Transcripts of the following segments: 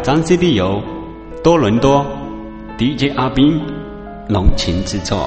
张 CD 由多伦多 DJ 阿斌浓情制作。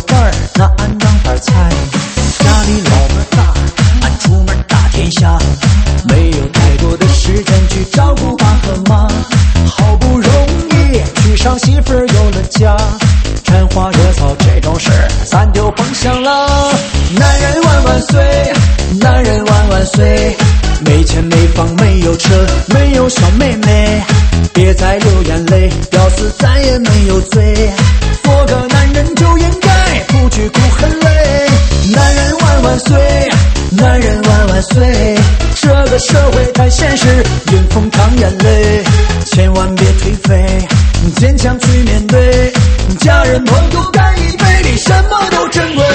饭儿，那俺当饭菜。家里老么大，俺出门打天下，没有太多的时间去照顾爸和妈。好不容易娶上媳妇儿有了家，沾花惹草这种事咱就甭想了。男人万万岁，男人万万岁，没钱没房没有车没有小妹妹，别再流眼泪，屌丝再也没有罪。做个男人就应该不惧苦很累。男人万万岁，男人万万岁，这个社会太现实，迎风淌眼泪，千万别颓废，坚强去面对，家人朋友干一杯，比什么都珍贵。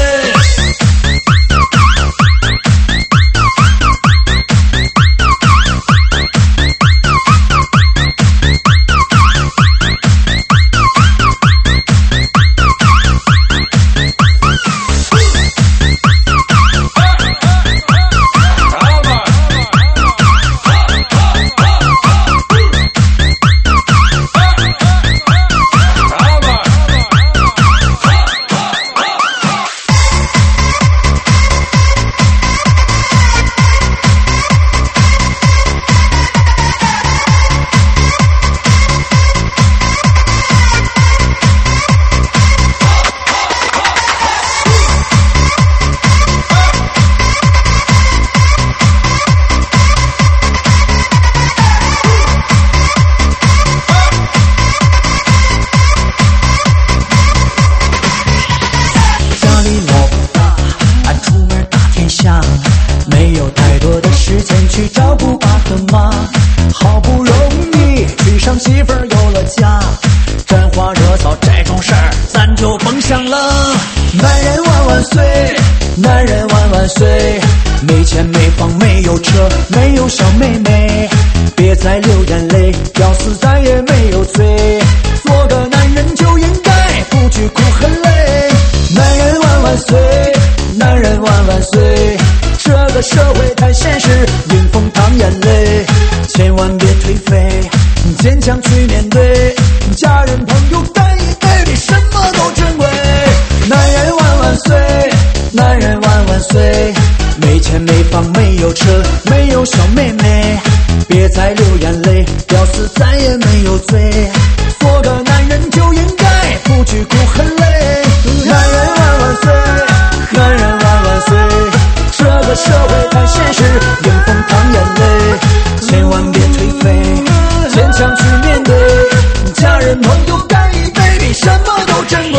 没有太多的时间去照顾爸和妈，好不容易娶上媳妇儿有了家，沾花惹草这种事儿咱就甭想了。男人万万岁，男人万万岁，没钱没房没有车没有小妹妹，别再流眼泪，屌丝再也没有罪。做个男人就应该不惧苦很累。男人万万岁，男人万万岁，这个社会太现实，迎风淌眼泪，千万别颓废，坚强去面对，家人朋友干一杯，比什么都珍贵。男人万万岁，男人万万岁，没钱没房没有车没有小妹妹，别再流眼泪，屌丝再也没有罪。做个男人就应该不惧苦很累。男人万万岁，男人万万岁，这个社会太现实，迎风淌眼泪，千万别颓废，坚强去面对，家人朋友干一杯，比什么都珍贵。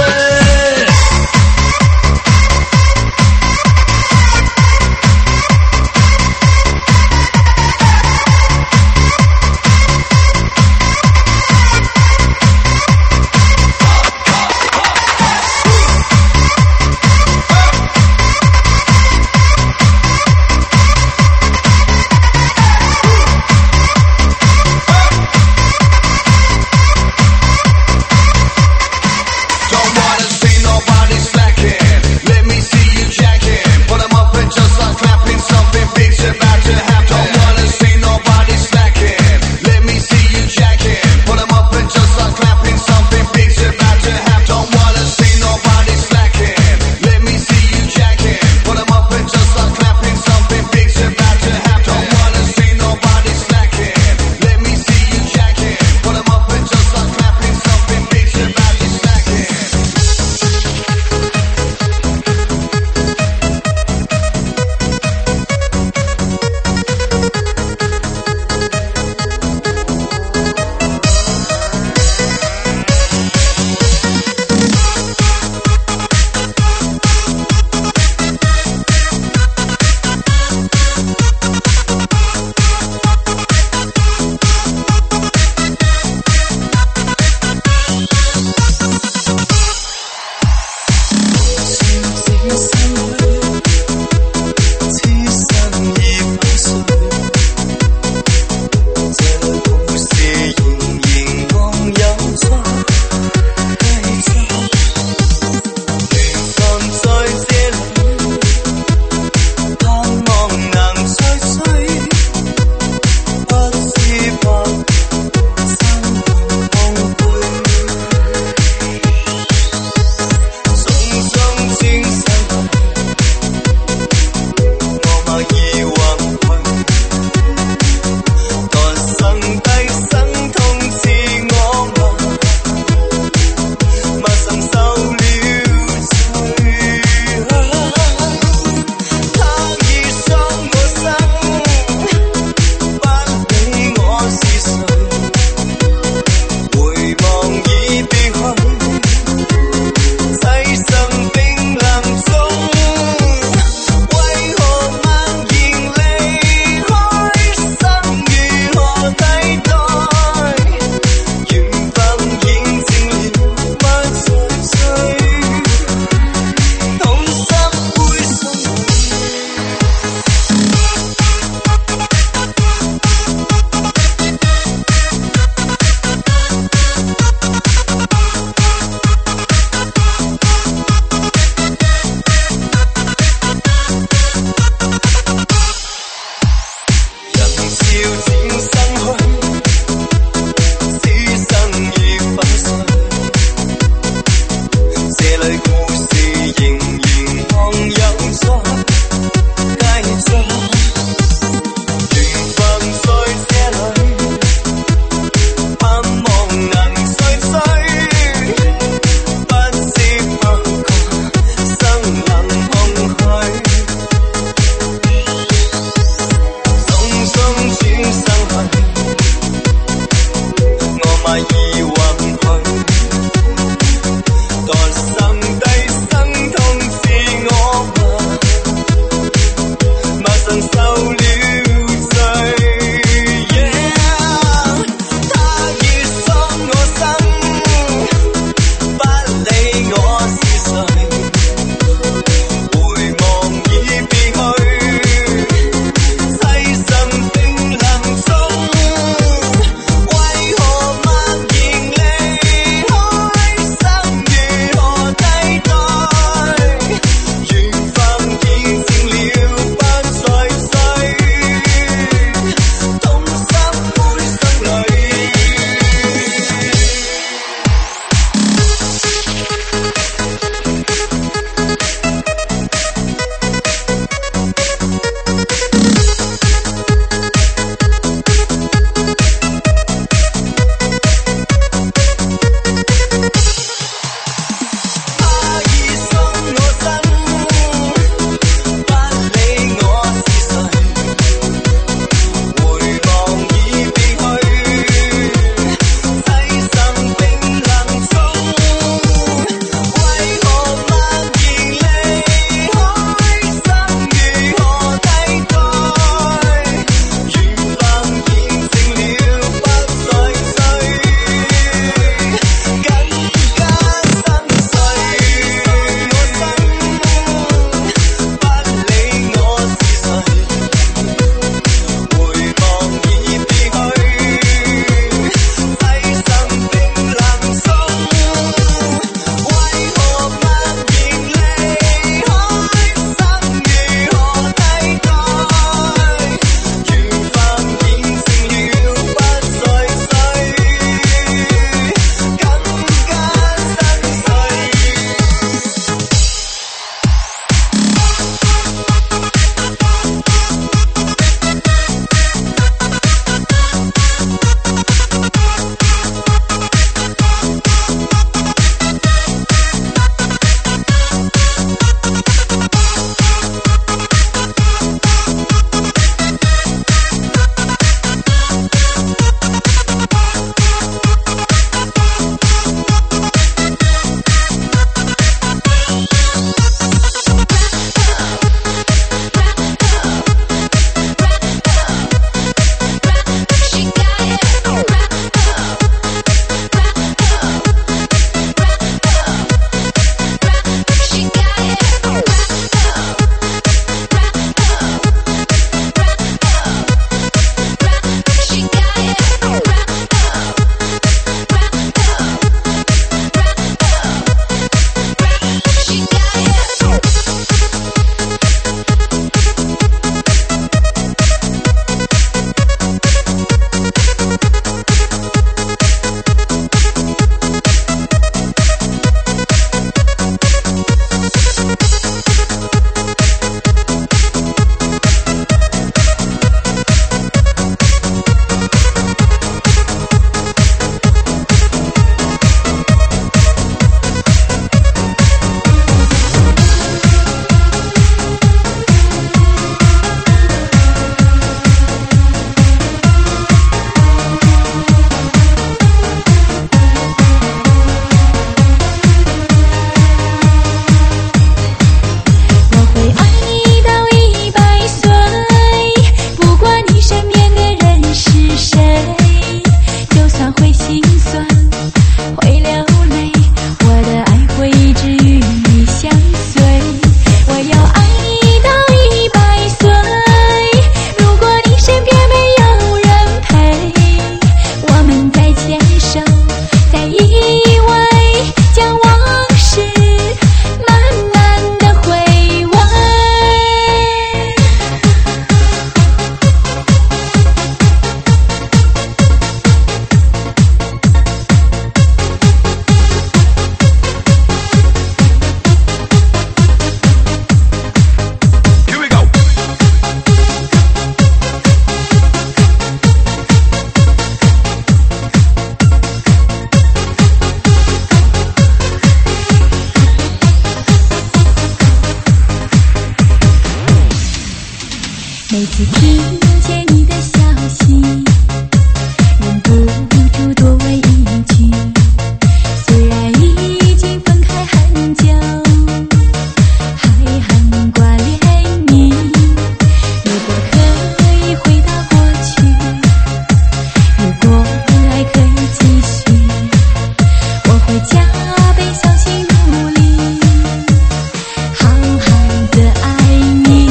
每次听见你的消息，忍不住多问一句，虽然已经分开很久，还很挂念你。如果可以回到过去，如果爱可以继续，我会加倍小心努力，好好的爱你。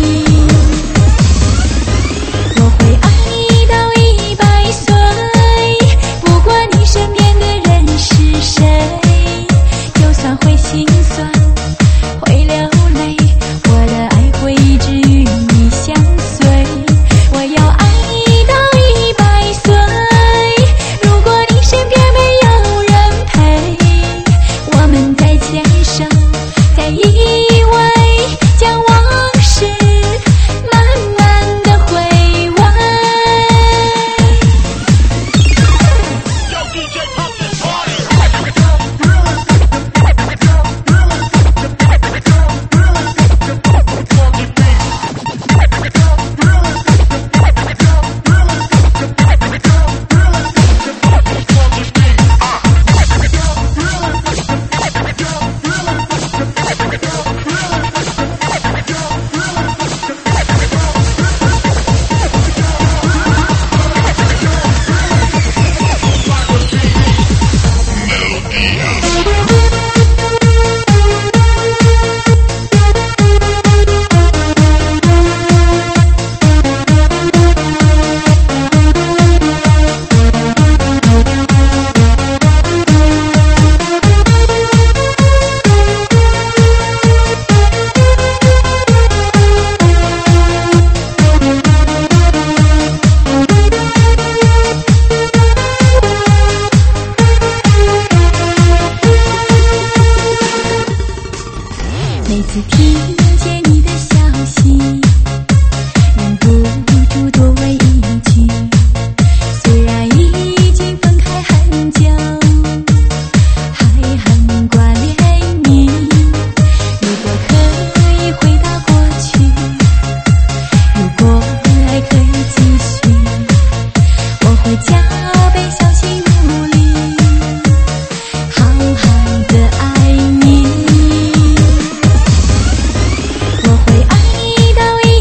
我会爱你到100岁，不管你身边的人是谁，就算会心酸，会流泪，我的爱会一直与你相随。我要爱你到100岁，如果你身边没有人陪，我们再牵手，再依偎，将往事慢慢的回味。每次听见你的消息，忍不住多问一句，虽然已经分开很久，还很挂念你。如果可以回到过去，如果爱可以继续，我会加倍小心努力，好好的爱你。我会爱你到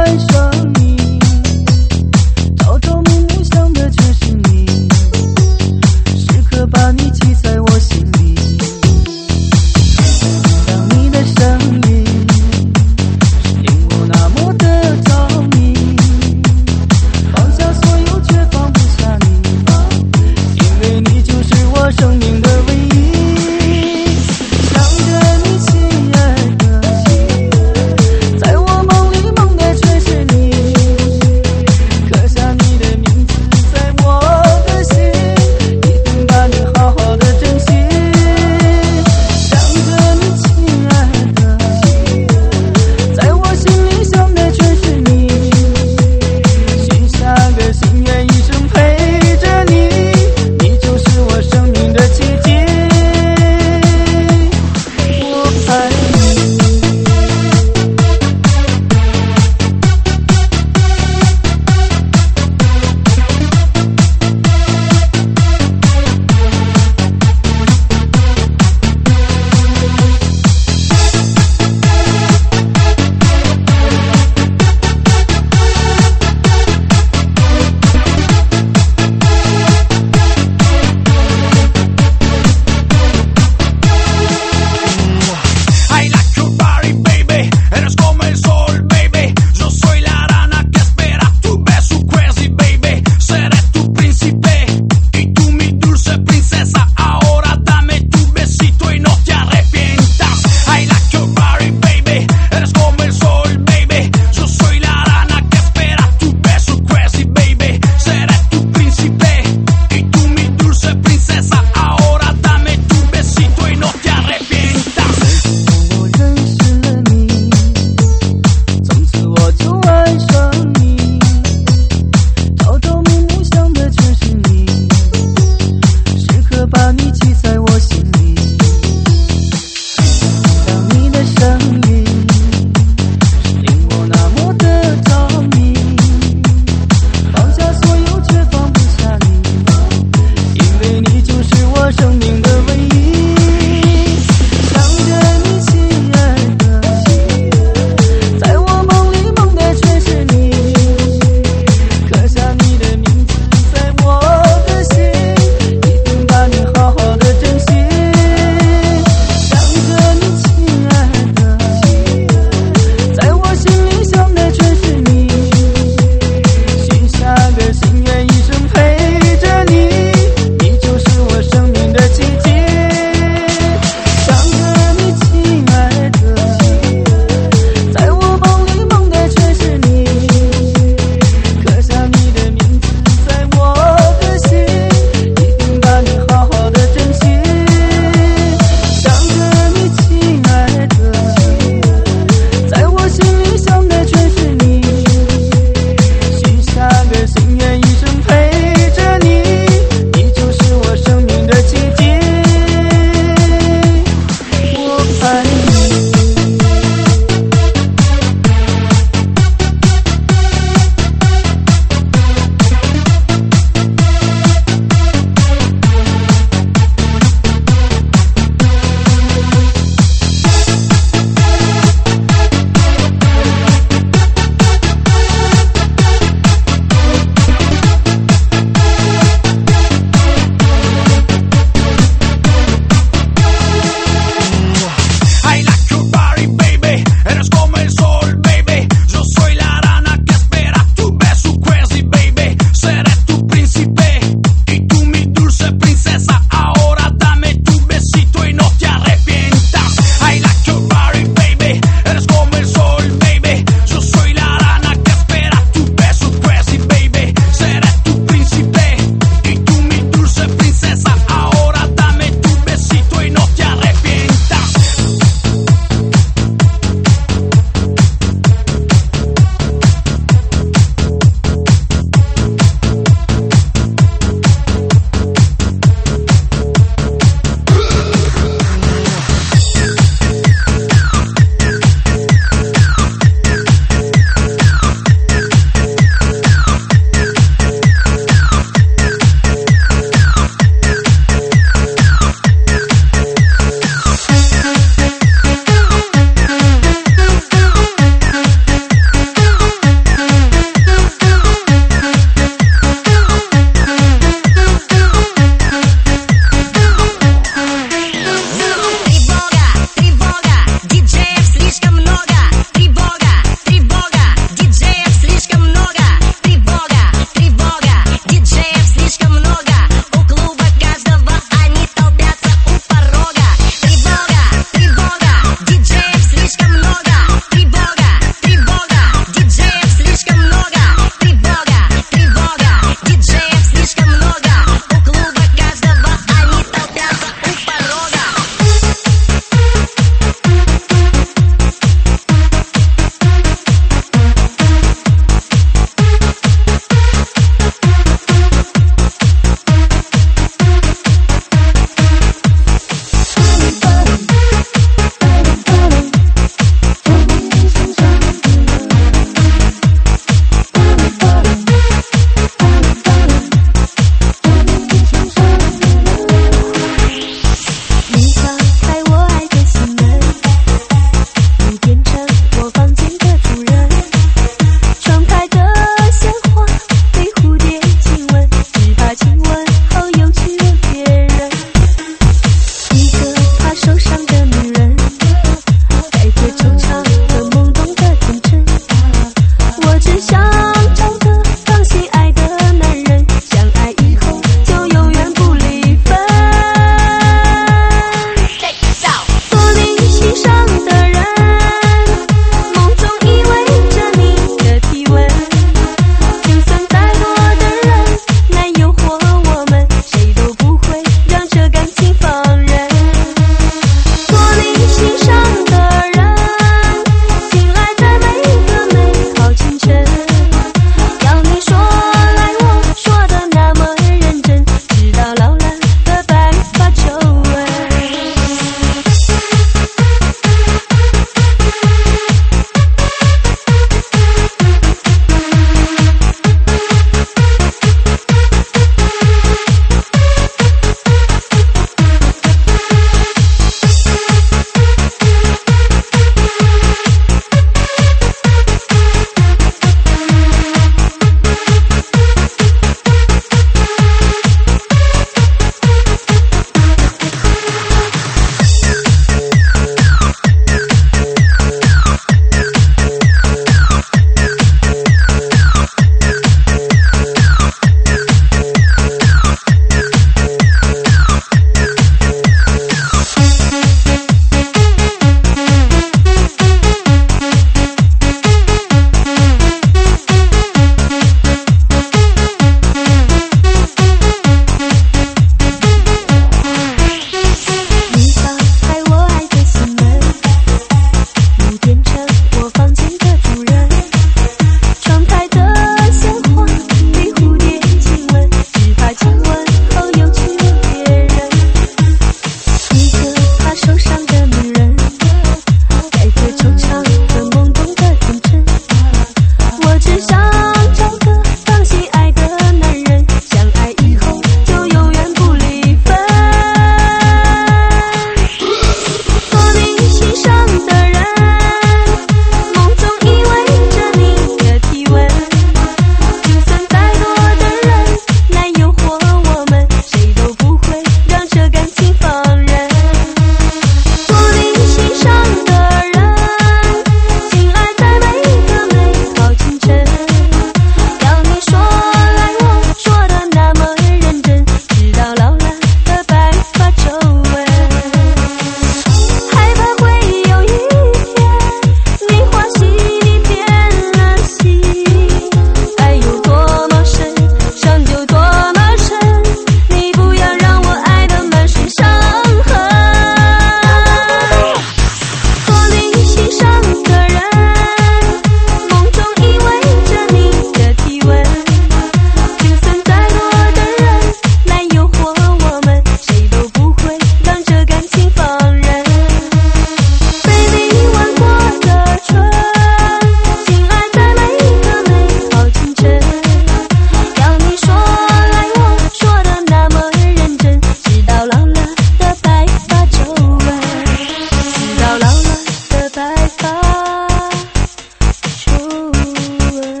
初吻。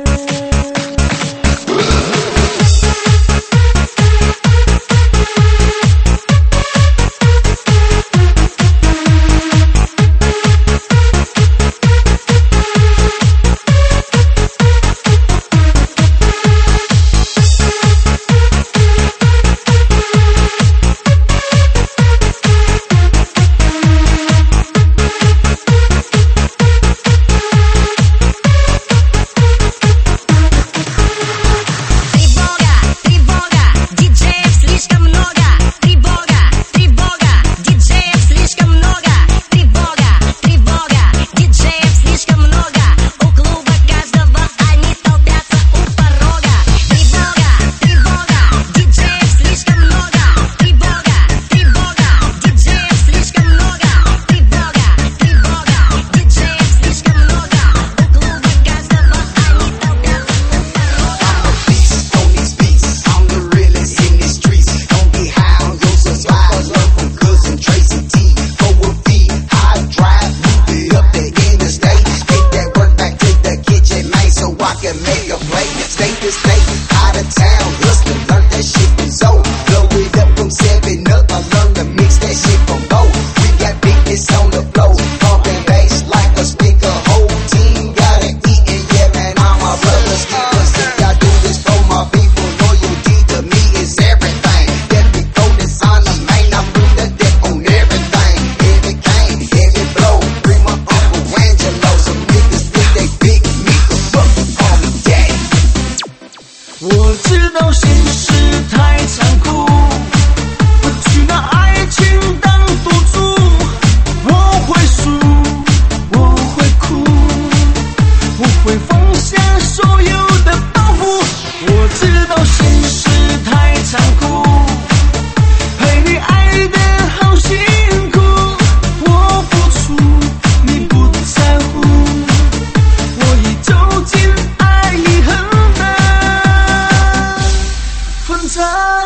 我知道现实太残酷，不去拿爱情当赌注，我会输，我会哭，我会放下所有的包袱。我知道现实太残酷，陪你爱的好辛苦，我付出你不在乎，我已走进爱与恨的分岔。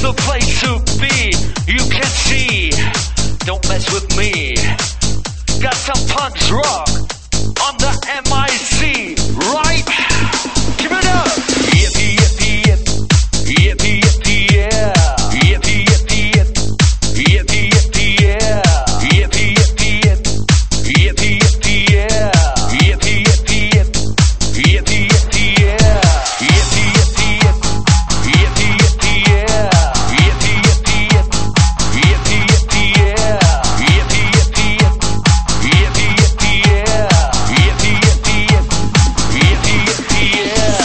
the place to be. You can see, don't mess with me. Got some punch rock on the MIC, right? Give it up! Yippee, yippee, yip. Yippee, yippee, yeah. Yippee, yippee, yip. Yippee, yippee, yeah. Yippee, yippee, yip. Yippee, yippee, yeah. Yippee, yippee, yip. Yippee, yippee, yeah. Yippee, yippee, yip. Yippee, yippee, yeah. Yippee, yippee, yip. Yippee, yippee, yeah. Yippee, yippee, yip. Yippee, yippee, yeah. Yippee, yippee, yip. Yippee, yippee, yeah.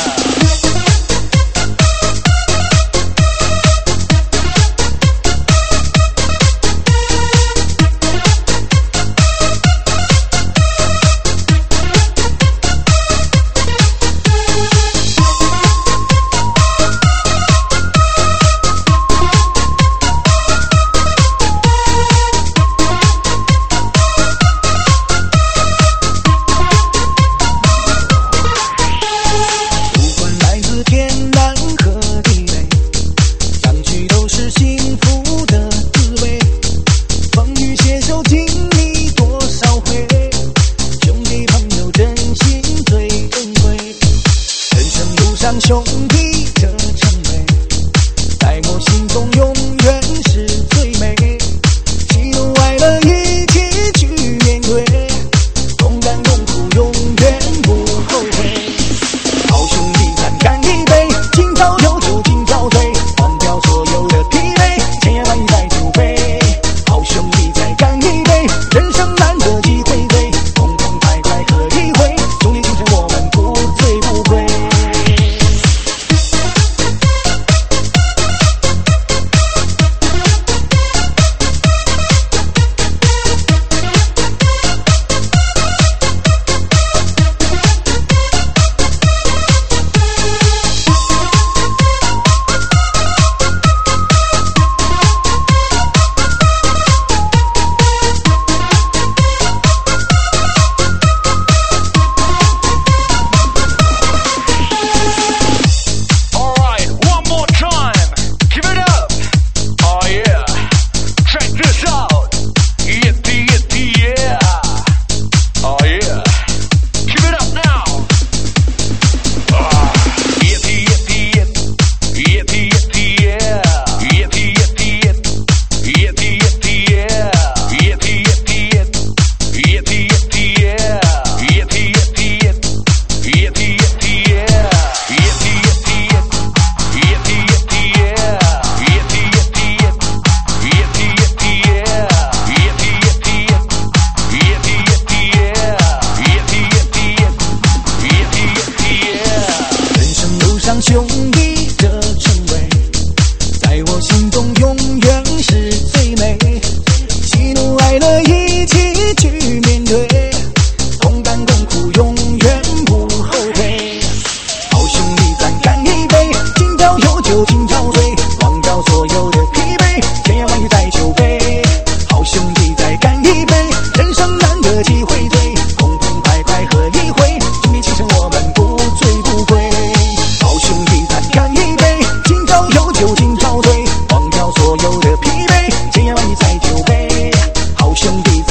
不管来自天南和地北，相聚都是幸福的滋味。风雨携手经历多少回，兄弟朋友真心最珍贵。人生路上兄弟这称谓，在我心中永远是最美。喜怒哀乐一起去面对，同甘共苦永远不后悔。好兄弟咱干一杯，今朝有酒今朝醉，忘掉所有的疲惫，千言万语在酒杯。好兄弟再干一杯，人生难得几回醉，痛痛快快喝一回，兄弟精神我们不醉不归。 Alright, one more time. Give it up. Oh yeah. Check this out. Yippee, yippee, yeah. Oh yeah. Give it up now. Yippee, yippee, yip. Yippee, yippee, yeah. Yippee, yippee, yip. Yippee, yippee, yeah. Yippee, yippee, yip. Yippee, yippee, yeah. Yippee, yippee, yip. Yippee, yippee, yeah. Yippee, yippee, yip. Yippee, yippee, yeah. Yippee, yippee, yip. Yippee, yippee, yeah. Yippee, yippee, yip. Yippee, yippee, yeah. Yippee, yippee, yip. Yippee, yippee, yeah. 人生路上兄弟这称谓，在我心中永远是最美。喜怒哀乐一起去面对，同甘共苦永远不后悔。好兄弟咱干一杯，今朝有酒今朝醉，忘掉所有的疲惫，千言万语在酒杯。好兄弟再干一杯，人生难得几回醉，痛痛快快喝一回，兄弟精神我们不醉不归。好兄弟咱干一杯，今朝有酒今朝醉，忘掉所有的疲惫，千言万语在酒杯。好兄弟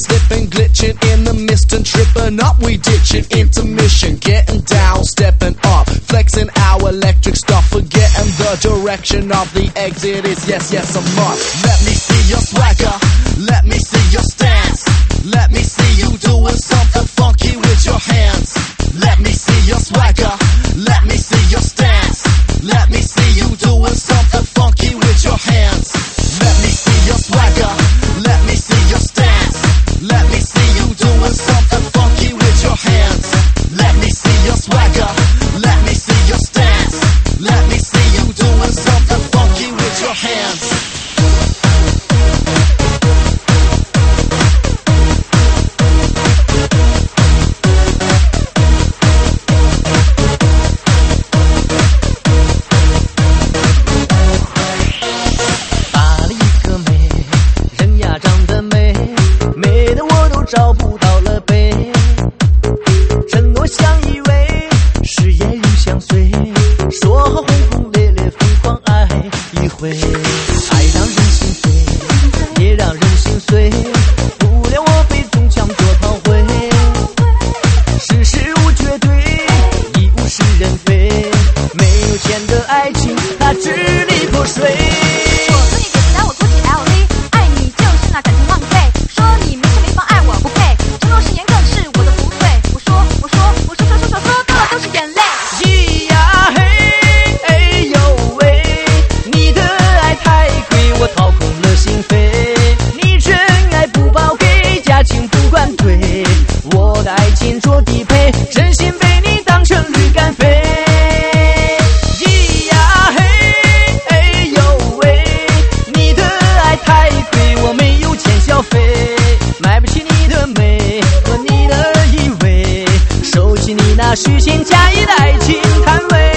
slipping, glitching in the mist and tripping up. We ditching intermission, getting down, stepping up, flexing our electric stuff, forgetting the direction of the exit is yes, yes, a must. Let me see your swagger, let me see your stance, let me see you doing something funky with your hands. Let me see your swagger, let me see your stance, let me see you doing something funky with your hands. Let me see your swagger, let me see your stance, let me see you doing something funky with your hands. Let me see your swagger, let me see your stance, let me see you doing something funky with your hands. 找不到了背，承诺相依偎，誓言与相随，说好轰轰烈烈疯狂爱一回，爱让人心碎，也让人心碎，不料我被中枪做炮灰，世事无绝对，亦无是人非，没有钱的爱情它支离破碎。 我说你简单，我估计 LV， 爱你就是那感情浪费，说你没钱没房爱我不配，承诺誓言更是我的不对。我说到了都是眼泪。 咿呀嘿，哎呦喂，你的爱太贵，我掏空了心扉。你真爱不报给，家境不管对，我的爱情做低配，真心被你当成驴肝肺。咿呀嘿，哎呦喂，你的爱太贵，我没有钱消费，买不起你的美和你的依偎，收起你那虚情假意的爱情摊位。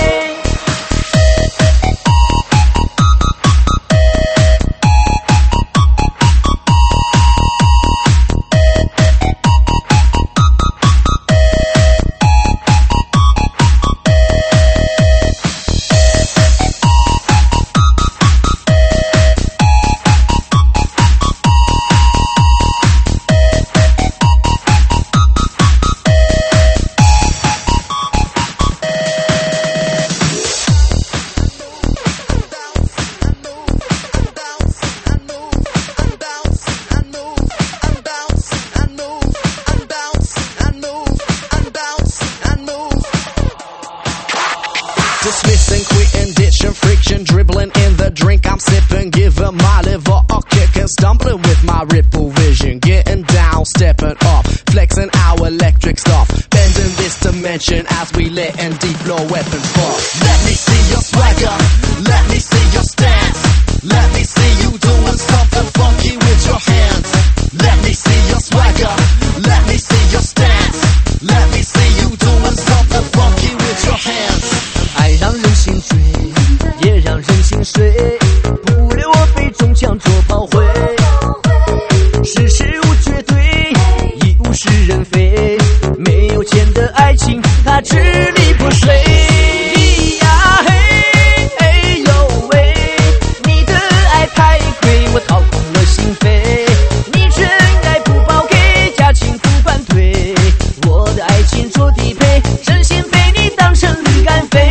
Dismissing, quitting, ditching, friction, dribbling in the drink I'm sipping, giving my liver a kick and stumbling with my ripple vision, getting down, stepping up, flexing our electric stuff, bending this dimension as we letting deep flow weapons fall. Let me see your swagger, let me see your stance, let me see you doing something funky with your hands. Let me see your swagger, let me see your stance, let me see you doing something funky with your hands. 爱让人心醉，也让人心碎，不料我被中枪做炮灰，世事无绝对，亦无是人非，没有钱的爱情它支离破碎。咿呀嘿，哎呦喂，你的爱太贵，我掏空了心扉，你真爱不报给，家境不反对，我的爱情做低配，真心被你当成驴肝肺。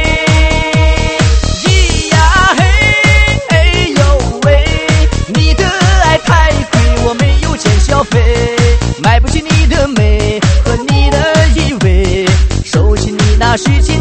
消费，买不起你的美和你的依偎，收起你那虚情